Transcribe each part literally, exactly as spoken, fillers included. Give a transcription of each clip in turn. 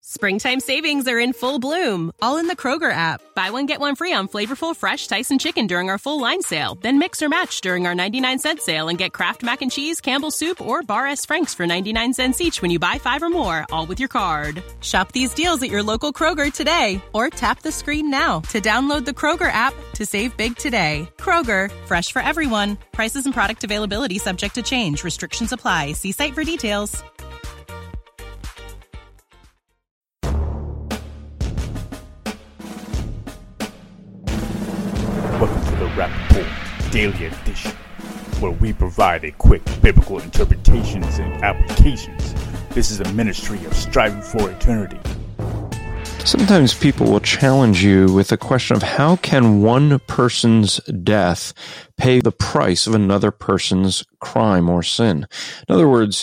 Springtime savings are in full bloom, all in the Kroger app. Buy one, get one free on flavorful, fresh Tyson chicken during our full line sale. Then mix or match during our ninety-nine cent sale and get Kraft Mac and Cheese, Campbell's Soup, or Bar S. Frank's for ninety-nine cents each when you buy five or more, all with your card. Shop these deals at your local Kroger today, or tap the screen now to download the Kroger app to save big today. Kroger, fresh for everyone. Prices and product availability subject to change. Restrictions apply. See site for details. Welcome to the Rappaport Daily Edition, where we provide a quick biblical interpretations and applications. This is a ministry of striving for eternity. Sometimes people will challenge you with the question of how can one person's death pay the price of another person's crime or sin? In other words,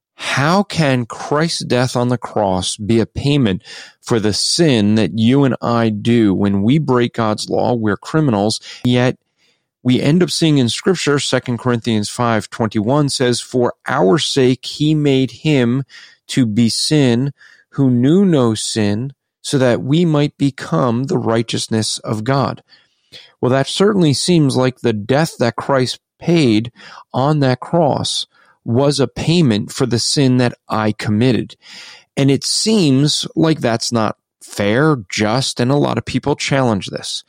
how can Christ's death on the cross be a payment for the sin that you and I do when we break God's law? We're criminals, yet we end up seeing in Scripture, Second Corinthians five twenty-one says, "For our sake he made him to be sin who knew no sin, so that we might become the righteousness of God." Well, that certainly seems like the death that Christ paid on that cross was a payment for the sin that I committed. And it seems like that's not fair, just, and a lot of people challenge this.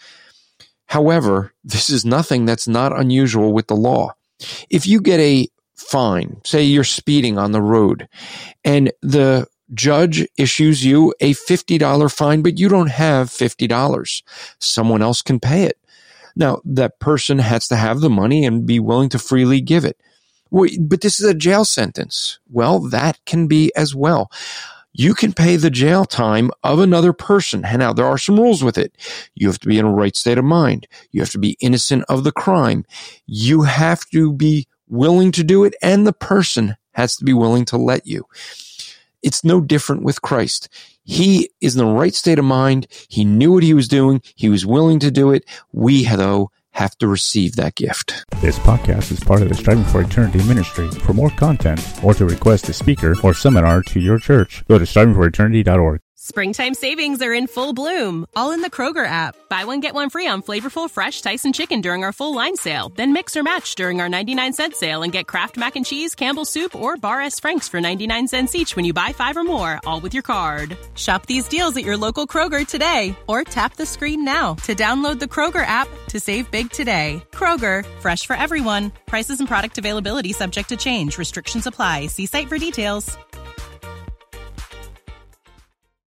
However, this is nothing that's not unusual with the law. If you get a fine, say you're speeding on the road, and the judge issues you a fifty dollars fine, but you don't have fifty dollars. Someone else can pay it. Now, that person has to have the money and be willing to freely give it. But this is a jail sentence. Well, that can be as well. You can pay the jail time of another person. And now there are some rules with it. You have to be in a right state of mind. You have to be innocent of the crime. You have to be willing to do it, and the person has to be willing to let you. It's no different with Christ. He is in the right state of mind. He knew what he was doing. He was willing to do it. We, though, have to receive that gift. This podcast is part of the Striving for Eternity ministry. For more content, or to request a speaker or seminar to your church, go to striving for eternity dot org. Springtime savings are in full bloom, all in the Kroger app. Buy one, get one free on flavorful, fresh Tyson chicken during our full line sale. Then mix or match during our ninety-nine cent sale and get Kraft Mac and Cheese, Campbell's Soup, or Bar S. Frank's for ninety-nine cents each when you buy five or more, all with your card. Shop these deals at your local Kroger today, or tap the screen now to download the Kroger app to save big today. Kroger, fresh for everyone. Prices and product availability subject to change. Restrictions apply. See site for details.